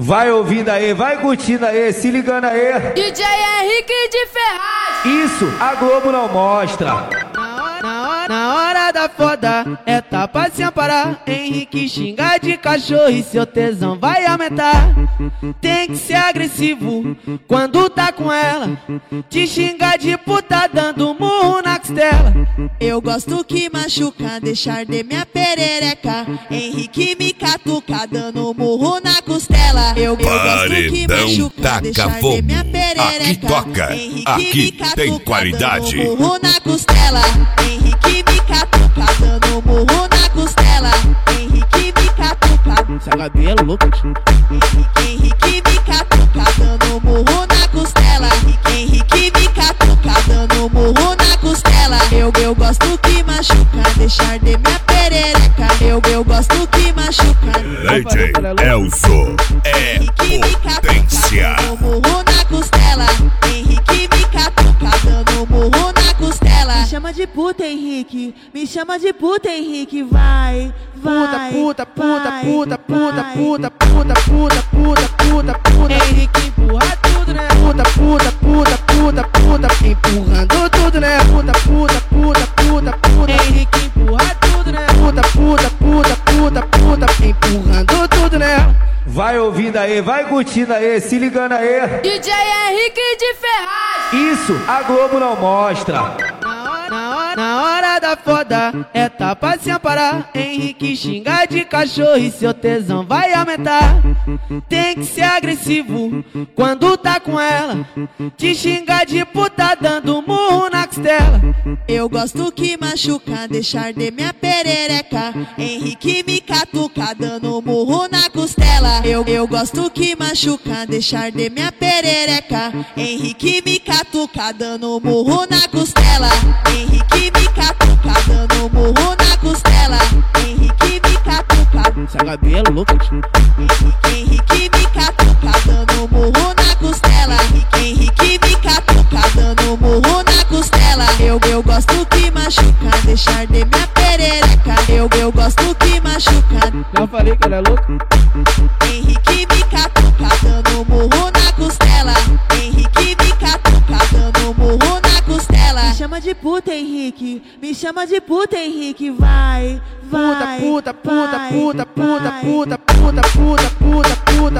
Vai ouvindo aí, vai curtindo aí, se ligando aí. DJ Henrique de Ferraz. Isso, a Globo não mostra. Na hora da foda é tapa sem parar. Henrique xinga de cachorro e seu tesão vai aumentar. Tem que ser agressivo quando tá com ela. Te xinga de puta dando murro na costela. Eu gosto que machuca, deixar de minha perereca. Henrique me catuca dando murro na costela. Eu gosto que machuca, deixar de minha perereca. Aqui toca, Henrique aqui me catuca, tem qualidade. dando murro na costela. Henrique me catuca dando murro na costela. Henrique me catuca. Seu cabelo louco. Henrique me catuca dando murro na costela. Henrique me catuca dando murro na costela. Eu gosto que machuca, deixar de minha perereca. Eu gosto que machuca. DJ Elzo é potência. Dando murro na costela. Henrique me catuca dando murro na costela. Me chama de puta, Henrique. Me chama de puta, Henrique. Vai, vai. Puta. Henrique empurra tudo, né? Puta. Empurrando tudo, né? Puta. Henrique empurra tudo, né? Puta. Empurrando tudo, né? Vai ouvindo aí, vai curtindo aí, se ligando aí. DJ Henrique de Ferraz. Isso, a Globo não mostra. Na hora da foda é tapa sem parar. Henrique xinga de cachorro e seu tesão vai aumentar. Tem que ser agressivo quando tá com ela. Te xinga de puta dando murro na costela. Eu gosto que machuca, deixar de minha perereca. Henrique me catuca dando murro na costela. Eu gosto que machuca, deixar de minha perereca. Henrique me catuca dando murro na costela. Henrique me catuca dando murro na costela. Henrique me catuca. Seu cabelo louco. Henrique me catuca dando murro na costela. Henrique me catuca dando murro na costela. Eu gosto que machuca, deixar de minha perereca. Eu gosto que machuca. Não falei que ela é louca? Henrique me catuca dando murro na costela. Henrique me catuca dando murro na costela. Me chama de puta, Henrique. Me chama de puta, Henrique. Vai, vai. Puta.